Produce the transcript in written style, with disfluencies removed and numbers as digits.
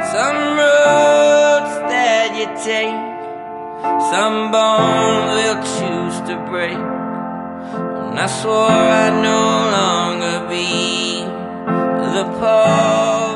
Some roads that you take, some bones will choose to break. And I swore I'd no longer be the Paul